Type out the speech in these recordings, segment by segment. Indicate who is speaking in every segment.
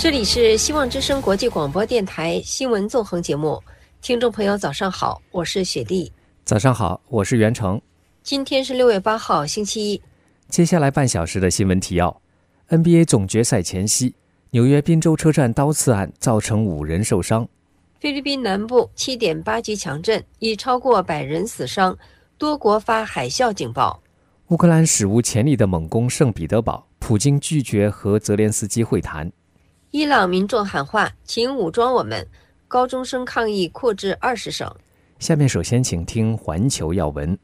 Speaker 1: 这里是希望之声国际广播电台新闻纵横节目，听众朋友早上好，我是雪莉。
Speaker 2: 早上好，我是袁成。
Speaker 1: 今天是6月8号星期一。
Speaker 2: 接下来半小时的新闻提要。 NBA 总决赛前夕，纽约宾州车站刀刺案造成5人受伤。
Speaker 1: 菲律宾南部 7.8 级强震，已超过100人死伤，多国发海啸警报。
Speaker 2: 乌克兰史无前例的猛攻圣彼得堡，普京拒绝和泽连斯基会谈。
Speaker 1: 伊朗民众喊话，请武装我们，高中生抗议扩至20省。
Speaker 2: 下面首先请听环球要闻。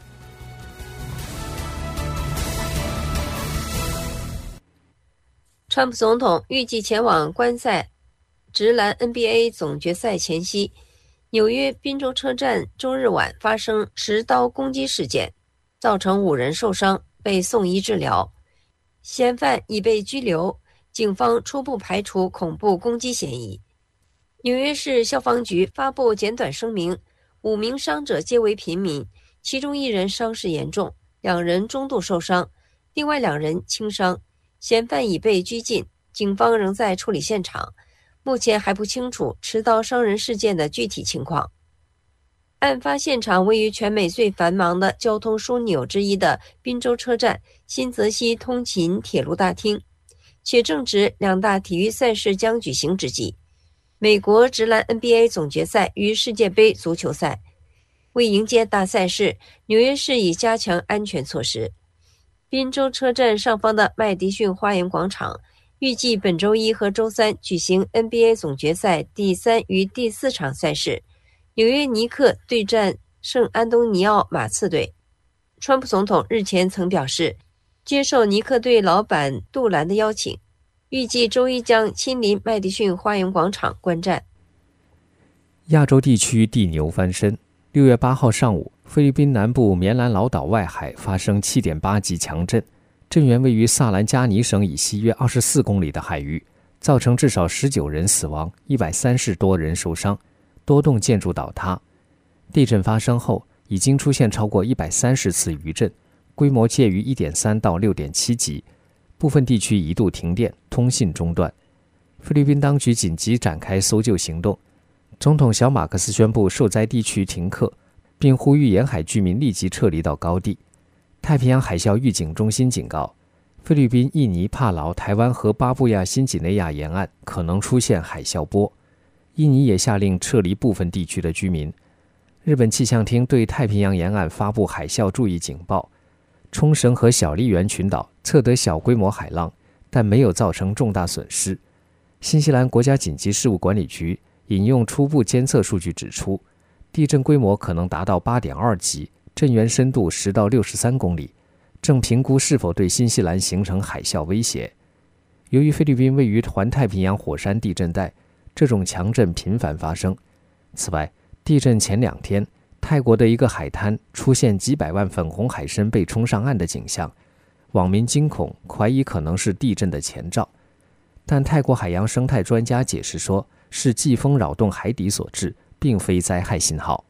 Speaker 1: 川普总统预计前往观赛职篮 NBA 总决赛前夕，纽约宾州车站周日晚发生持刀攻击事件，造成5人受伤，被送医治疗。嫌犯已被拘留，警方初步排除恐怖攻击嫌疑。纽约市消防局发布简短声明，5名伤者皆为平民，其中1人伤势严重，2人中度受伤，另外2人轻伤。嫌犯已被拘禁，警方仍在处理现场，目前还不清楚持刀伤人事件的具体情况。案发现场位于全美最繁忙的交通枢纽之一的宾州车站新泽西通勤铁路大厅，且正值2大体育赛事将举行之际，美国职篮 NBA 总决赛与世界杯足球赛。为迎接大赛事，纽约市已加强安全措施。宾州车站上方的麦迪逊花园广场预计本周一和周三举行 NBA 总决赛第3与第4场赛事，纽约尼克对战圣安东尼奥马刺队。川普总统日前曾表示，接受尼克队老板杜兰的邀请，预计周一将亲临麦迪逊花园广场观战。
Speaker 2: 亚洲地区地牛翻身。6月8号上午，菲律宾南部棉兰老岛外海发生 7.8 级强震，震源位于萨兰加尼省以西约24公里的海域，造成至少19人死亡，130多人受伤，多栋建筑倒塌。地震发生后，已经出现超过130次余震，规模介于 1.3 到 6.7 级，部分地区一度停电，通信中断。菲律宾当局紧急展开搜救行动，总统小马克思宣布受灾地区停课，并呼吁沿海居民立即撤离到高地。太平洋海啸预警中心警告，菲律宾、印尼、帕劳、台湾和巴布亚新几内亚沿岸可能出现海啸波。印尼也下令撤离部分地区的居民。日本气象厅对太平洋沿岸发布海啸注意警报。冲绳和小笠原群岛测得小规模海浪，但没有造成重大损失。新西兰国家紧急事务管理局引用初步监测数据指出，地震规模可能达到 8.2 级，震源深度10到63公里，正评估是否对新西兰形成海啸威胁。由于菲律宾位于环太平洋火山地震带，这种强震频繁发生。此外，地震前2天，泰国的一个海滩出现几百万粉红海参被冲上岸的景象，网民惊恐，怀疑可能是地震的前兆。但泰国海洋生态专家解释说，是季风扰动海底所致，并非灾害信号。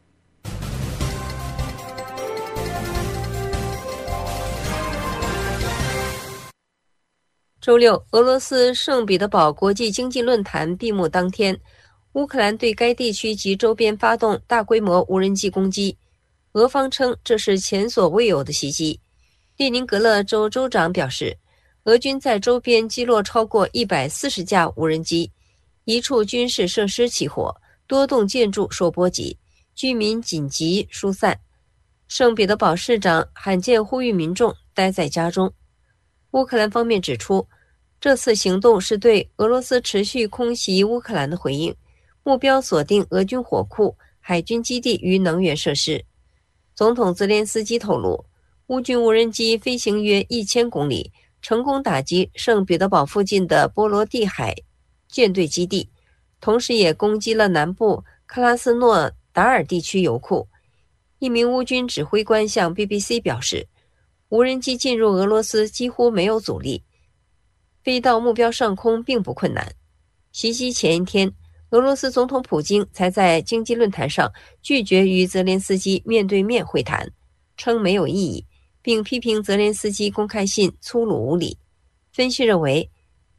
Speaker 1: 周六，俄罗斯圣彼得堡国际经济论坛闭幕当天，乌克兰对该地区及周边发动大规模无人机攻击，俄方称这是前所未有的袭击。列宁格勒州州长表示，俄军在周边击落超过140架无人机，一处军事设施起火，多栋建筑受波及，居民紧急疏散。圣彼得堡市长罕见呼吁民众待在家中。乌克兰方面指出，这次行动是对俄罗斯持续空袭乌克兰的回应，目标锁定俄军火库、海军基地与能源设施。总统泽连斯基透露，乌军无人机飞行约1000公里，成功打击圣彼得堡附近的波罗的海舰队基地，同时也攻击了南部克拉斯诺达尔地区油库。一名乌军指挥官向 BBC 表示，无人机进入俄罗斯几乎没有阻力，飞到目标上空并不困难。袭击前一天，俄罗斯总统普京才在经济论坛上拒绝与泽连斯基面对面会谈，称没有意义，并批评泽连斯基公开信粗鲁无礼。分析认为，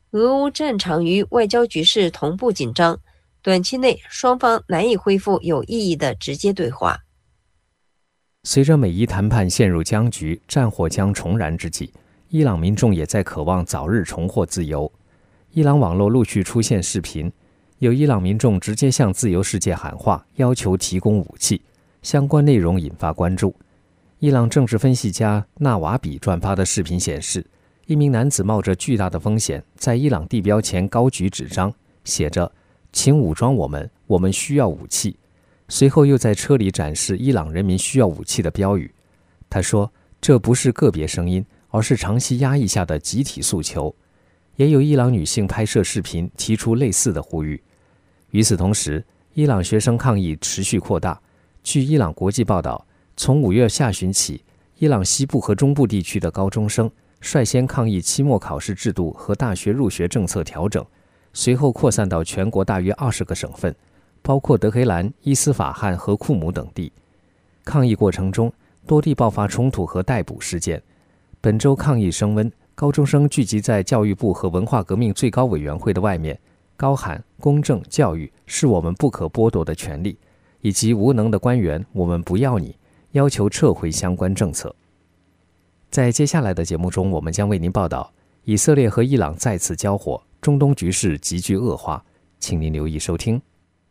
Speaker 1: 俄乌战场与外交局势同步紧张，短期内双方难以恢复有意义的直接对话。
Speaker 2: 随着美伊谈判陷入僵局，战火将重燃之际，伊朗民众也在渴望早日重获自由。伊朗网络陆续出现视频，有伊朗民众直接向自由世界喊话，要求提供武器，相关内容引发关注。伊朗政治分析家纳瓦比转发的视频显示，一名男子冒着巨大的风险，在伊朗地标前高举纸张，写着“请武装我们，我们需要武器”。随后又在车里展示伊朗人民需要武器的标语。他说，这不是个别声音，而是长期压抑下的集体诉求。也有伊朗女性拍摄视频，提出类似的呼吁。与此同时，伊朗学生抗议持续扩大。据伊朗国际报道，从5月下旬起，伊朗西部和中部地区的高中生率先抗议期末考试制度和大学入学政策调整，随后扩散到全国大约20个省份，包括德黑兰、伊斯法罕和库姆等地。抗议过程中，多地爆发冲突和逮捕事件。本周抗议升温，高中生聚集在教育部和文化革命最高委员会的外面，高喊“公正教育是我们不可剥夺的权利”，以及“无能的官员，我们不要你”，要求撤回相关政策。在接下来的节目中，我们将为您报道以色列和伊朗再次交火，中东局势急剧恶化，请您留意收听。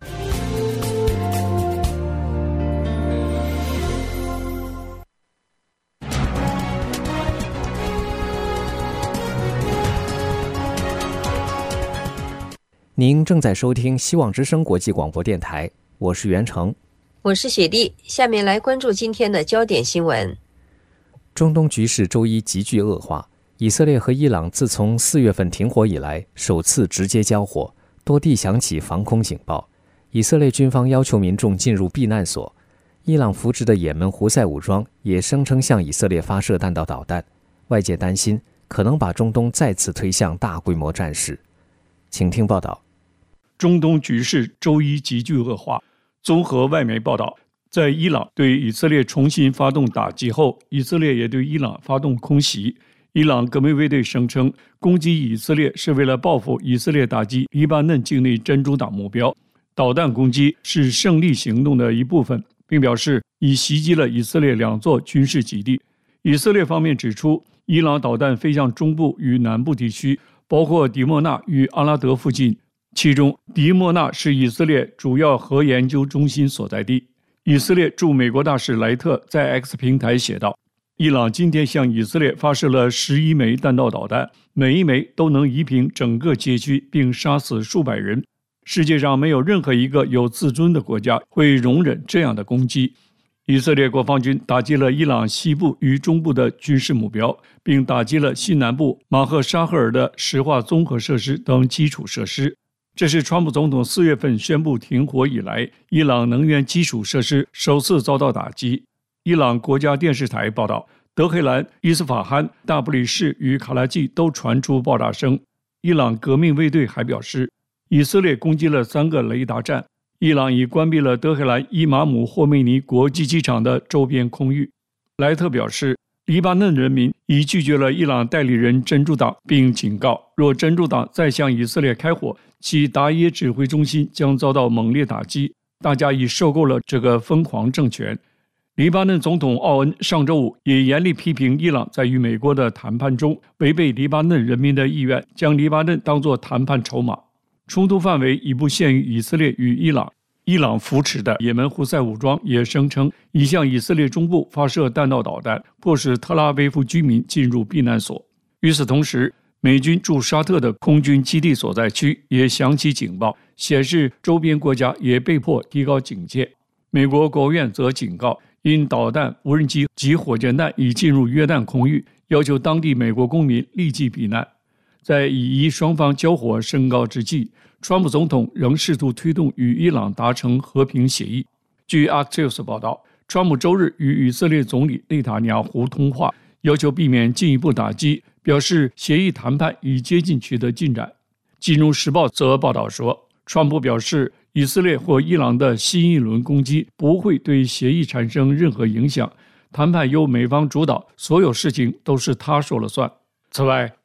Speaker 2: 您正在收听希望之声国际广播电台，我是袁成，
Speaker 1: 我是雪莉。下面来关注今天的焦点新闻。
Speaker 2: 中东局势周一急剧恶化，以色列和伊朗自从4月份停火以来，首次直接交火，多地响起防空警报。以色列军方要求民众进入避难所，伊朗扶植的也门胡塞武装也声称向以色列发射弹道导弹，外界担心可能把中东再次推向大规模战事。请听报道。
Speaker 3: 中东局势周一急剧恶化。综合外媒报道，在伊朗对以色列重新发动打击后，以色列也对伊朗发动空袭。伊朗革命卫队声称，攻击以色列是为了报复以色列打击黎巴嫩境内真主党目标，导弹攻击是胜利行动的一部分，并表示已袭击了以色列2座军事基地。以色列方面指出，伊朗导弹飞向中部与南部地区，包括迪莫纳与阿拉德附近，其中迪莫纳是以色列主要核研究中心所在地。以色列驻美国大使莱特在 X 平台写道，伊朗今天向以色列发射了11枚弹道导弹，每一枚都能夷平整个街区并杀死数百人。世界上没有任何一个有自尊的国家会容忍这样的攻击。以色列国防军打击了伊朗西部与中部的军事目标，并打击了西南部马赫沙赫尔的石化综合设施等基础设施。这是川普总统4月份宣布停火以来，伊朗能源基础设施首次遭到打击。伊朗国家电视台报道，德黑兰、伊斯法罕、大布里士与卡拉季都传出爆炸声。伊朗革命卫队还表示，以色列攻击了3个雷达站。伊朗已关闭了德黑兰伊马姆霍梅尼国际机场的周边空域。莱特表示，黎巴嫩人民已拒绝了伊朗代理人真主党，并警告，若真主党再向以色列开火，其达耶指挥中心将遭到猛烈打击。大家已受够了这个疯狂政权。黎巴嫩总统奥恩上周五也严厉批评伊朗在与美国的谈判中违背黎巴嫩人民的意愿，将黎巴嫩当作谈判筹码。冲突范围已不限于以色列与伊朗。伊朗扶持的也门胡塞武装也声称已向以色列中部发射弹道导弹，迫使特拉维夫居民进入避难所。与此同时，美军驻沙特的空军基地所在区也响起警报，显示周边国家也被迫提高警戒。美国国务院则警告，因导弹、无人机及火箭弹已进入约旦空域，要求当地美国公民立即避难。在以伊双方交火升高之际，川普总统仍试图推动与伊朗达成和平协议。据 Axios 报道，川普周日与以色列总理内塔尼亚胡通话，要求避免进一步打击，表示协议谈判已接近取得进展。金融时报则报道说，川普表示，以色列或伊朗的新一轮攻击不会对协议产生任何影响，谈判由美方主导，所有事情都是他说了算。此外，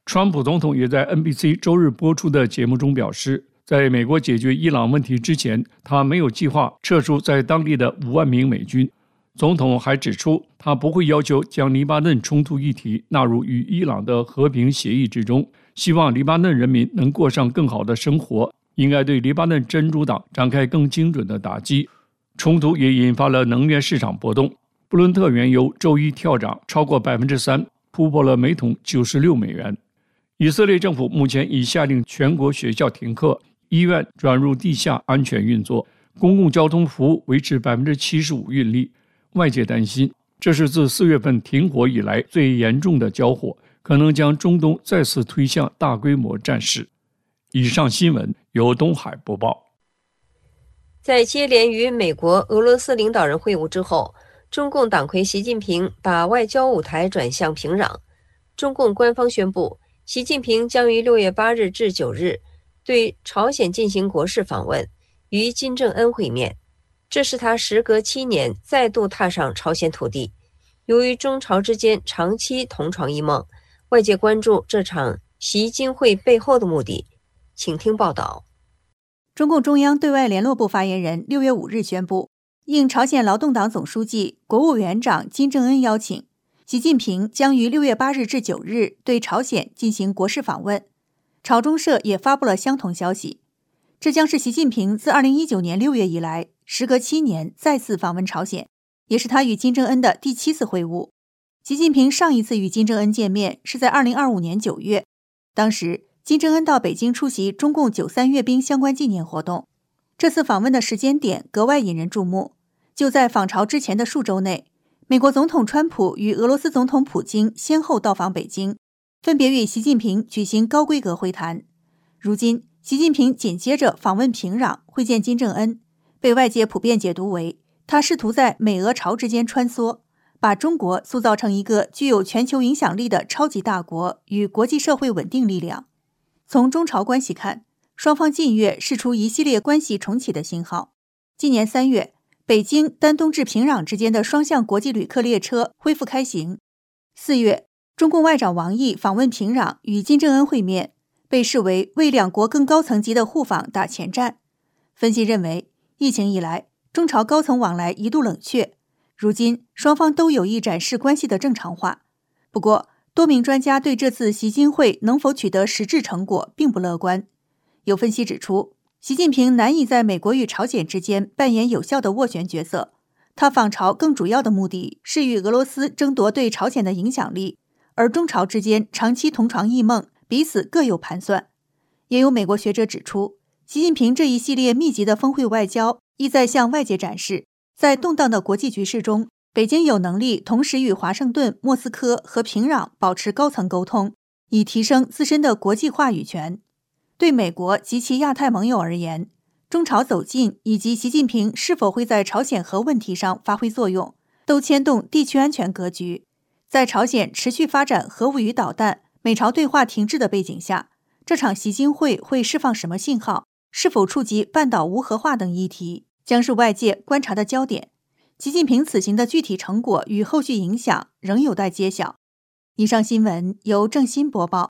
Speaker 3: 川普总统也在 NBC 周日播出的节目中表示，在美国解决伊朗问题之前，他没有计划撤出在当地的5万名美军。总统还指出，他不会要求将黎巴嫩冲突议题纳入与伊朗的和平协议之中，希望黎巴嫩人民能过上更好的生活，应该对黎巴嫩真主党展开更精准的打击。冲突也引发了能源市场波动，布伦特原油周一跳涨超过 3%， 突破了每桶96美元。以色列政府目前已下令全国学校停课，医院转入地下安全运作，公共交通服务维持 75% 运力。外界担心，这是自4月份停火以来最严重的交火，可能将中东再次推向大规模战事。以上新闻由东海播报。
Speaker 1: 在接连与美国、俄罗斯领导人会晤之后，中共党魁习近平把外交舞台转向平壤。中共官方宣布，习近平将于6月8日至9日对朝鲜进行国事访问，与金正恩会面。这是他时隔7年再度踏上朝鲜土地。由于中朝之间长期同床异梦，外界关注这场习金会背后的目的。请听报道。
Speaker 4: 中共中央对外联络部发言人6月5日宣布，应朝鲜劳动党总书记、国务委员长金正恩邀请，习近平将于6月8日至9日对朝鲜进行国事访问。朝中社也发布了相同消息。这将是习近平自2019年6月以来，时隔7年再次访问朝鲜，也是他与金正恩的第7次会晤。习近平上一次与金正恩见面是在2025年9月，当时金正恩到北京出席中共93阅兵相关纪念活动。这次访问的时间点格外引人注目，就在访朝之前的数周内，美国总统川普与俄罗斯总统普京先后到访北京，分别与习近平举行高规格会谈。如今，习近平紧接着访问平壤，会见金正恩，被外界普遍解读为他试图在美俄朝之间穿梭，把中国塑造成一个具有全球影响力的超级大国与国际社会稳定力量。从中朝关系看，双方近月释出一系列关系重启的信号。今年3月，北京丹东至平壤之间的双向国际旅客列车恢复开行。4月，中共外长王毅访问平壤，与金正恩会面，被视为为两国更高层级的互访打前站。分析认为，疫情以来，中朝高层往来一度冷却，如今双方都有意展示关系的正常化。不过，多名专家对这次习金会能否取得实质成果并不乐观。有分析指出，习近平难以在美国与朝鲜之间扮演有效的斡旋角色，他访朝更主要的目的是与俄罗斯争夺对朝鲜的影响力，而中朝之间长期同床异梦，彼此各有盘算。也有美国学者指出，习近平这一系列密集的峰会外交意在向外界展示，在动荡的国际局势中，北京有能力同时与华盛顿、莫斯科和平壤保持高层沟通，以提升自身的国际话语权。对美国及其亚太盟友而言，中朝走近以及习近平是否会在朝鲜核问题上发挥作用，都牵动地区安全格局。在朝鲜持续发展核武与导弹、美朝对话停滞的背景下，这场习金会会释放什么信号？是否触及半岛无核化等议题，将是外界观察的焦点。习近平此行的具体成果与后续影响仍有待揭晓。以上新闻由郑欣播报。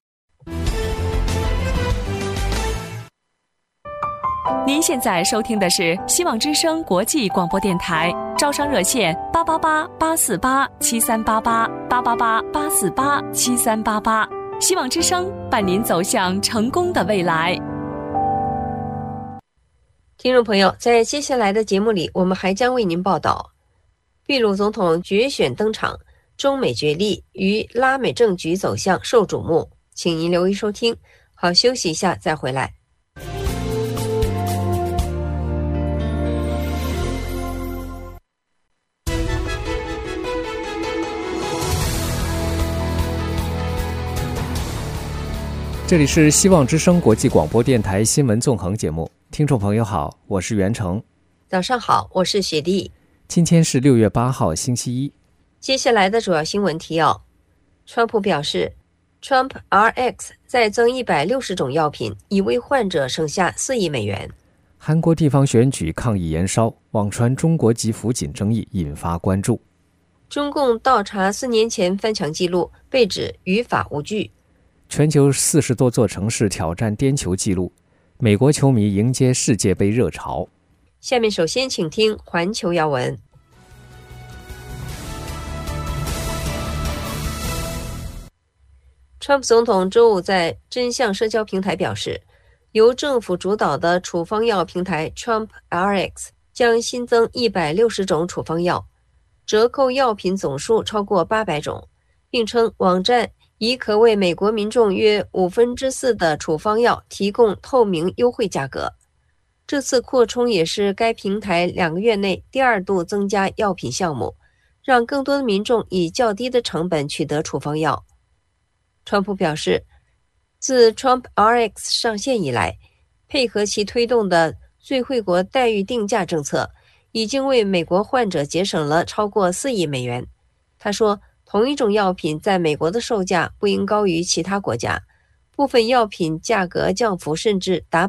Speaker 5: 您现在收听的是希望之声国际广播电台，招商热线888-848-7388，888-848-7388，希望之声伴您走向成功的未来。
Speaker 1: 听众朋友，在接下来的节目里，我们还将为您报道秘鲁总统决选登场，中美角力与拉美政局走向受瞩目，请您留意收听。好，休息一下再回来。
Speaker 2: 这里是希望之声国际广播电台新闻纵横节目，听众朋友好，我是袁成。
Speaker 1: 早上好，我是雪莉。
Speaker 2: 今天是6月8号星期一。
Speaker 1: 接下来的主要新闻提要：川普表示 Trump RX 再增160种药品，已为患者省下4亿美元。
Speaker 2: 韩国地方选举抗议延烧，网传中国籍辅警争议引发关注。
Speaker 1: 中共倒查4年前翻墙记录，被指于法无据。
Speaker 2: 全球40多座城市挑战颠球纪录，美国球迷迎接世界杯热潮。
Speaker 1: 下面首先请听环球要闻。川普总统周五在真相社交平台表示，由政府主导的处方药平台 Trump RX 将新增160种处方药，折扣药品总数超过800种，并称网站已可为美国民众约4/5的处方药提供透明优惠价格。这次扩充也是该平台2个月内第2度增加药品项目，让更多的民众以较低的成本取得处方药。川普表示，自 Trump RX 上线以来，配合其推动的最惠国待遇定价政策，已经为美国患者节省了超过4亿美元。他说，同一种药品在美国的售价不应高于其他国家，部分药品价格降幅甚至达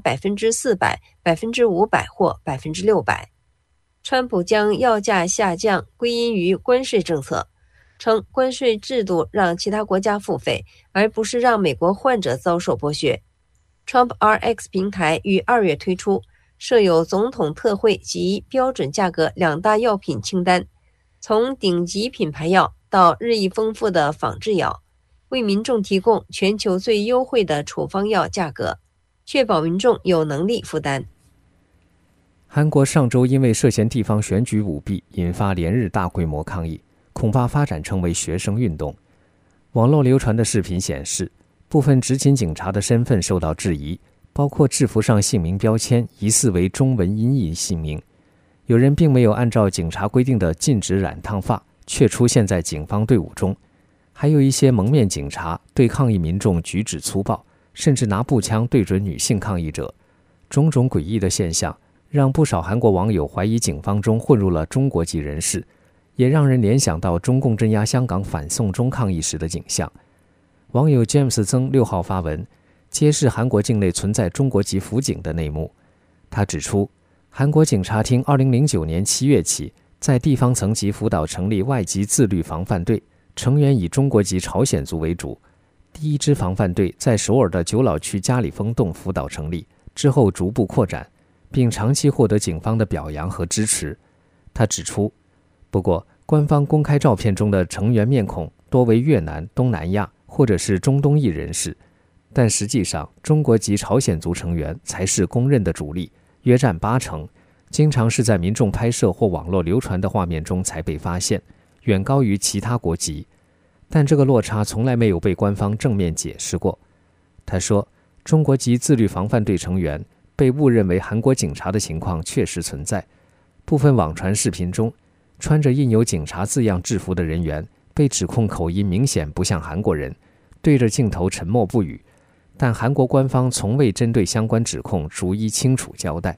Speaker 1: 400%、500%或600%。川普将药价下降归因于关税政策，称关税制度让其他国家付费，而不是让美国患者遭受剥削。Trump RX 平台于2月推出，设有总统特惠及标准价格2大药品清单，从顶级品牌药到日益丰富的仿制药，为民众提供全球最优惠的处方药价格，确保民众有能力负担。
Speaker 2: 韩国上周因为涉嫌地方选举舞弊，引发连日大规模抗议，恐怕发展成为学生运动。网络流传的视频显示，部分执勤警察的身份受到质疑，包括制服上姓名标签疑似为中文音译姓名。有人并没有按照警察规定的禁止染烫发，却出现在警方队伍中。还有一些蒙面警察对抗议民众举止粗暴，甚至拿步枪对准女性抗议者。种种诡异的现象让不少韩国网友怀疑警方中混入了中国籍人士，也让人联想到中共镇压香港反送中抗议时的景象。网友 James 曾6号发文，揭示韩国境内存在中国籍辅警的内幕。他指出，韩国警察厅2009年7月起在地方层级辅导成立外籍自律防范队，成员以中国籍朝鲜族为主。第一支防范队在首尔的九老区嘉里丰洞辅导成立，之后逐步扩展，并长期获得警方的表扬和支持。他指出，不过官方公开照片中的成员面孔多为越南、东南亚或者是中东裔人士，但实际上中国籍朝鲜族成员才是公认的主力，约占80%，经常是在民众拍摄或网络流传的画面中才被发现，远高于其他国籍。但这个落差从来没有被官方正面解释过。他说，中国籍自律防范队成员被误认为韩国警察的情况确实存在。部分网传视频中，穿着印有警察字样制服的人员被指控口音明显不像韩国人，对着镜头沉默不语，但韩国官方从未针对相关指控逐一清楚交代。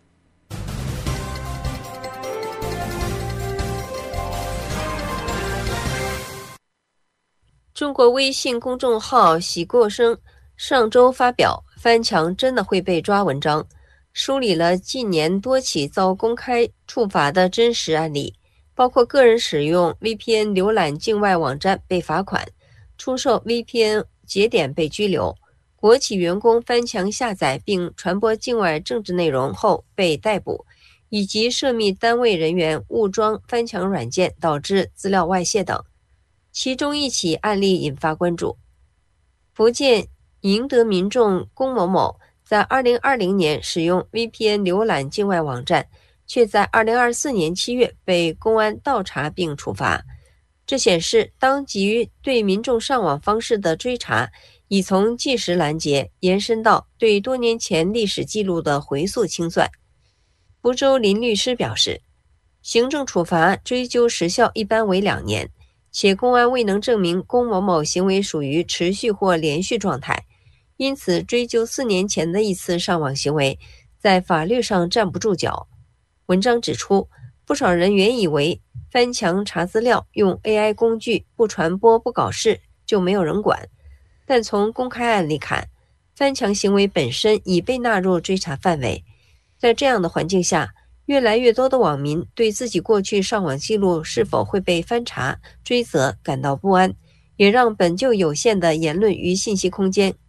Speaker 1: 中国微信公众号喜过生上周发表翻墙真的会被抓文章，梳理了近年多起遭公开处罚的真实案例，包括个人使用 VPN 浏览境外网站被罚款，出售 VPN 节点被拘留，国企员工翻墙下载并传播境外政治内容后被逮捕，以及涉密单位人员误装翻墙软件导致资料外泄等。其中一起案例引发关注。福建宁德民众龚某某在2020年使用 VPN 浏览境外网站，却在2024年7月被公安倒查并处罚。这显示当局对民众上网方式的追查已从即时拦截延伸到对多年前历史记录的回溯清算。福州林律师表示，行政处罚追究时效一般为2年，且公安未能证明龚某某行为属于持续或连续状态，因此追究4年前的一次上网行为在法律上站不住脚。文章指出，不少人原以为翻墙查资料用 AI 工具不传播不搞事就没有人管，但从公开案例看，翻墙行为本身已被纳入追查范围。在这样的环境下，越来越多的网民对自己过去上网记录是否会被翻查追责感到不安，也让本就有限的言论与信息空间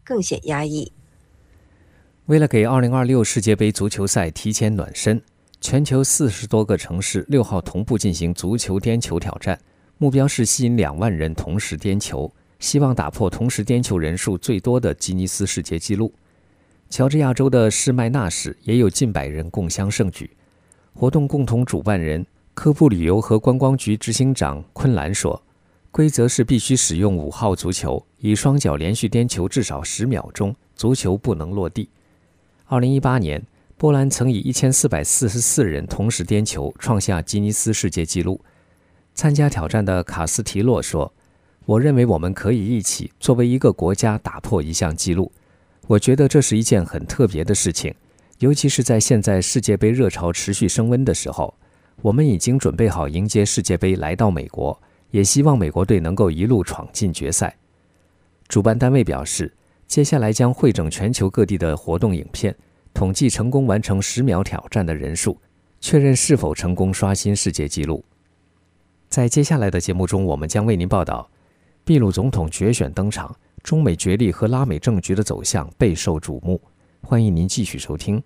Speaker 1: 更显压抑。
Speaker 2: 为了给2026世界杯足球赛提前暖身，全球40多个城市6号同步进行足球颠球挑战，目标是吸引2万人同时颠球，希望打破同时颠球人数最多的吉尼斯世界纪录。乔治亚州的士麦纳市也有近100人共襄盛举。活动共同主办人科布旅游和观光局执行长昆兰说，规则是必须使用5号足球，以双脚连续颠球至少10秒钟，足球不能落地。2018年，波兰曾以1444人同时颠球创下吉尼斯世界纪录。参加挑战的卡斯提洛说，我认为我们可以一起作为一个国家打破一项纪录。我觉得这是一件很特别的事情，尤其是在现在世界杯热潮持续升温的时候，我们已经准备好迎接世界杯来到美国，也希望美国队能够一路闯进决赛。主办单位表示，接下来将汇整全球各地的活动影片，统计成功完成10秒挑战的人数，确认是否成功刷新世界纪录。在接下来的节目中，我们将为您报道秘鲁总统决选登场，中美角力和拉美政局的走向备受瞩目。欢迎您继续收听。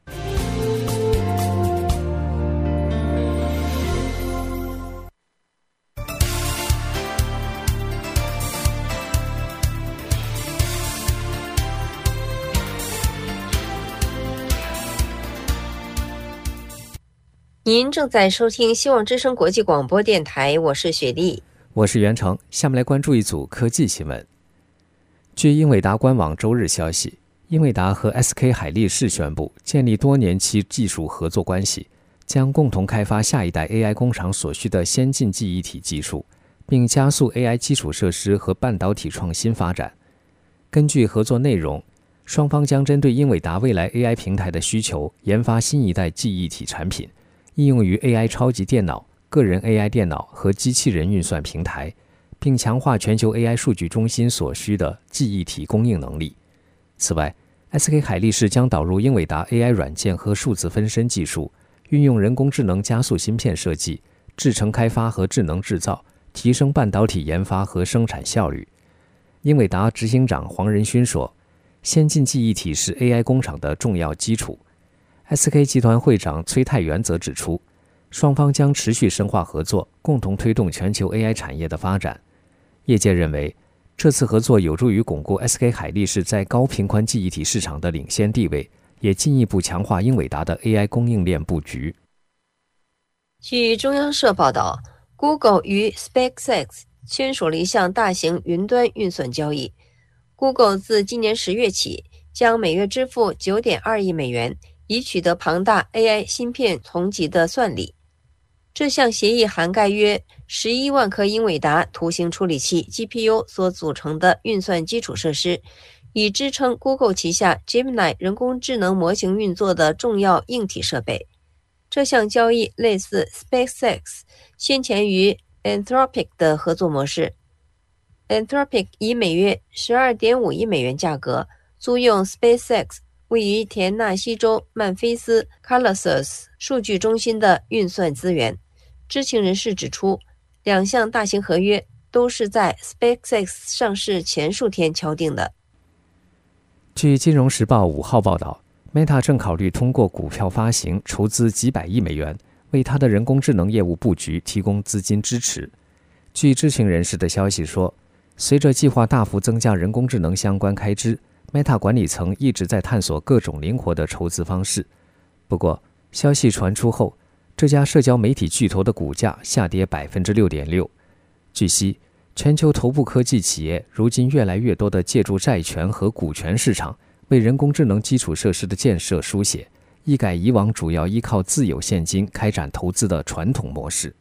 Speaker 1: 您正在收听希望之声国际广播电台，我是雪莉，
Speaker 2: 我是袁成。下面来关注一组科技新闻。据英伟达官网周日消息，英伟达和 SK 海力士宣布建立多年期技术合作关系，将共同开发下一代 AI 工厂所需的先进记忆体技术，并加速 AI 基础设施和半导体创新发展。根据合作内容，双方将针对英伟达未来 AI 平台的需求，研发新一代记忆体产品，应用于 AI 超级电脑、个人 AI 电脑和机器人运算平台，并强化全球 AI 数据中心所需的记忆体供应能力。此外， SK 海力士将导入英伟达 AI 软件和数字分身技术，运用人工智能加速芯片设计、制程开发和智能制造，提升半导体研发和生产效率。英伟达执行长黄仁勋说，先进记忆体是 AI 工厂的重要基础。SK 集团会长崔泰元则指出，双方将持续深化合作，共同推动全球 AI 产业的发展。业界认为，这次合作有助于巩固 SK 海力士在高频宽记忆体市场的领先地位，也进一步强化英伟达的 AI 供应链布局。
Speaker 1: 据中央社报道， Google 与 SpaceX 签署了一项大型云端运算交易。 Google 自今年10月起将每月支付 9.2 亿美元，以取得庞大 AI 芯片同级的算力。这项协议涵盖约11万颗英伟达图形处理器 GPU 所组成的运算基础设施，以支撑 Google 旗下 Gemini 人工智能模型运作的重要硬体设备。这项交易类似 SpaceX 先前与 Anthropic 的合作模式。Anthropic 以每月 12.5 亿美元价格租用 SpaceX 位于田纳西州曼菲斯 Calabasas 数据中心的运算资源。知情人士指出，两项大型合约都是在 SpaceX 上市前数天敲定的。
Speaker 2: 据《金融时报》5号报道， Meta 正考虑通过股票发行筹资几百亿美元，为它的人工智能业务布局提供资金支持。据知情人士的消息说，随着计划大幅增加人工智能相关开支， Meta 管理层一直在探索各种灵活的筹资方式。不过，消息传出后，这家社交媒体巨头的股价下跌 6.6%。 据悉，全球头部科技企业如今越来越多地借助债权和股权市场为人工智能基础设施的建设书写，一改以往主要依靠自有现金开展投资的传统模式。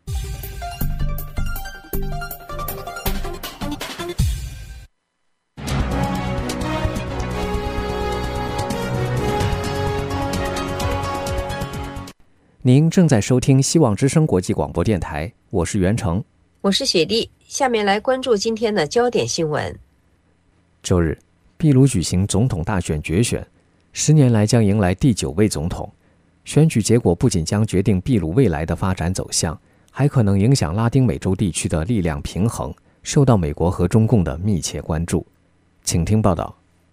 Speaker 2: 您正在收听希望之声国际广播电台，我是袁成，
Speaker 1: 我是雪莉。下面来关注今天的焦点新闻。
Speaker 2: 周日，秘鲁举行总统大选决选，10年来将迎来第9位总统。选举结果不仅将决定秘鲁未来的发展走向，还可能影响拉丁美洲地区的力量平衡，受到美国和中共的密切关注。请听报道。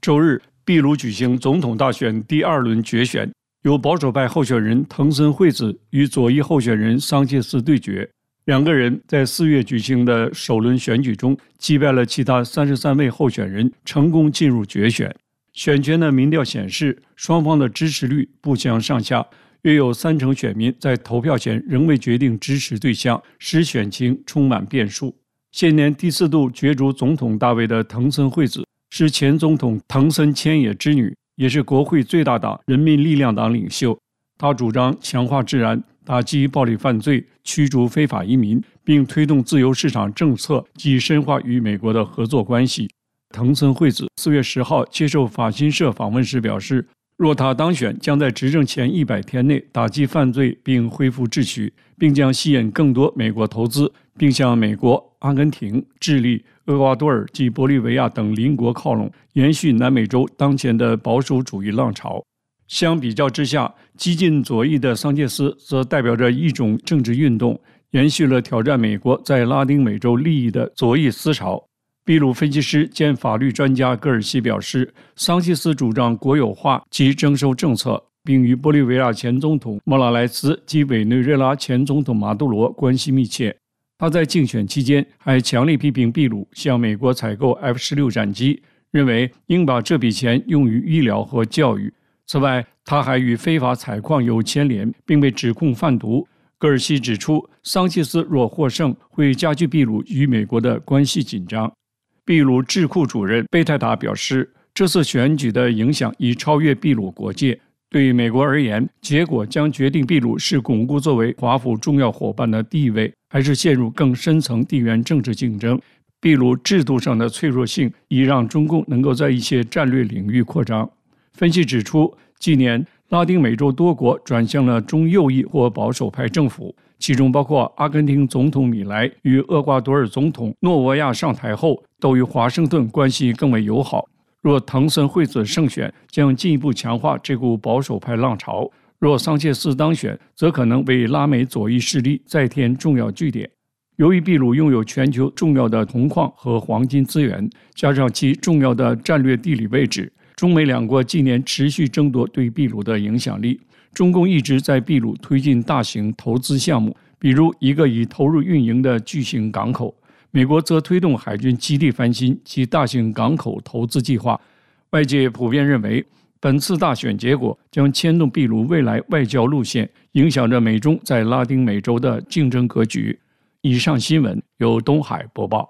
Speaker 3: 周日，秘鲁举行总统大选第2轮决选，由保守派候选人藤森惠子与左翼候选人桑切斯对决。两个人在4月举行的首轮选举中击败了其他33位候选人，成功进入决选。选前的民调显示，双方的支持率不相上下，约有30%选民在投票前仍未决定支持对象，使选情充满变数。现年第4度角逐总统大位的藤森惠子是前总统藤森千野之女，也是国会最大党人民力量党领袖。她主张强化治安，打击暴力犯罪，驱逐非法移民，并推动自由市场政策及深化与美国的合作关系。藤森惠子4月10号接受法新社访问时表示，若她当选，将在执政前100天内打击犯罪并恢复秩序，并将吸引更多美国投资，并向美国、阿根廷、智利、厄瓜多尔及玻利维亚等邻国靠拢，延续南美洲当前的保守主义浪潮。相比较之下，激进左翼的桑切斯则代表着一种政治运动，延续了挑战美国在拉丁美洲利益的左翼思潮。秘鲁分析师兼法律专家戈尔西表示，桑切斯主张国有化及征收政策，并与玻利维亚前总统莫拉莱斯及委内瑞拉前总统马杜罗关系密切。他在竞选期间还强力批评秘鲁向美国采购 F-16 战机，认为应把这笔钱用于医疗和教育。此外，他还与非法采矿有牵连，并被指控贩毒。戈尔西指出，桑切斯若获胜，会加剧秘鲁与美国的关系紧张。秘鲁智库主任贝泰达表示，这次选举的影响已超越秘鲁国界。对美国而言，结果将决定秘鲁是巩固作为华府重要伙伴的地位，还是陷入更深层地缘政治竞争。秘鲁制度上的脆弱性已让中共能够在一些战略领域扩张。分析指出，近年拉丁美洲多国转向了中右翼或保守派政府，其中包括阿根廷总统米莱与厄瓜多尔总统诺沃亚上台后，都与华盛顿关系更为友好。若藤森惠子胜选，将进一步强化这股保守派浪潮；若桑切斯当选，则可能为拉美左翼势力再添重要据点。由于秘鲁拥有全球重要的铜矿和黄金资源，加上其重要的战略地理位置，中美两国近年持续争夺对秘鲁的影响力。中共一直在秘鲁推进大型投资项目，比如一个已投入运营的巨型港口。美国则推动海军基地翻新及大型港口投资计划。外界普遍认为，本次大选结果将牵动秘鲁未来外交路线，影响着美中在拉丁美洲的竞争格局。以上新闻由东海播报。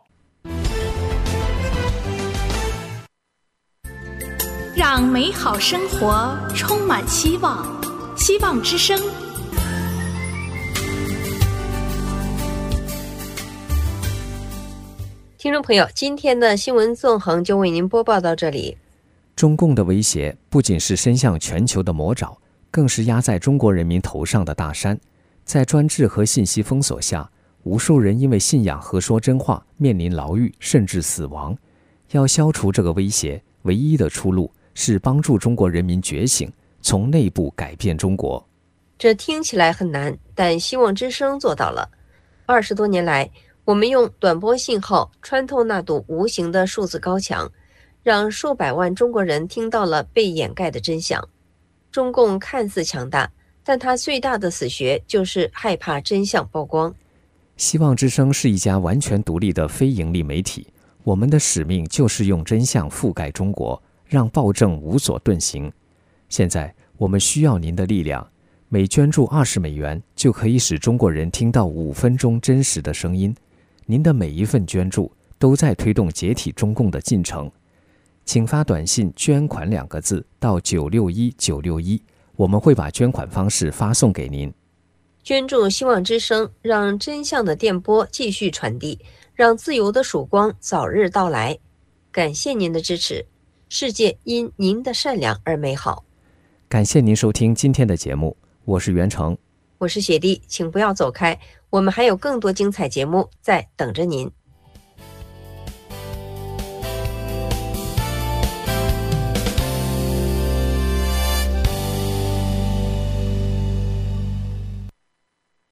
Speaker 6: 让美好生活充满希望，希望之声。
Speaker 1: 听众朋友，今天的新闻纵横就为您播报到这里。
Speaker 2: 中共的威胁不仅是伸向全球的魔爪，更是压在中国人民头上的大山。在专制和信息封锁下，无数人因为信仰和说真话面临牢狱甚至死亡。要消除这个威胁，唯一的出路是帮助中国人民觉醒，从内部改变中国。
Speaker 1: 这听起来很难，但希望之声做到了。20多年来，我们用短波信号穿透那堵无形的数字高墙，让数百万中国人听到了被掩盖的真相。中共看似强大，但它最大的死穴就是害怕真相曝光。
Speaker 2: 希望之声是一家完全独立的非盈利媒体，我们的使命就是用真相覆盖中国，让暴政无所遁形。现在我们需要您的力量，每捐助20美元就可以使中国人听到5分钟真实的声音。您的每一份捐助都在推动解体中共的进程。请发短信捐款2个字到961961，我们会把捐款方式发送给您。
Speaker 1: 捐助希望之声，让真相的电波继续传递，让自由的曙光早日到来。感谢您的支持，世界因您的善良而美好。
Speaker 2: 感谢您收听今天的节目，我是袁成，
Speaker 1: 我是雪莉，请不要走开，我们还有更多精彩节目在等着您。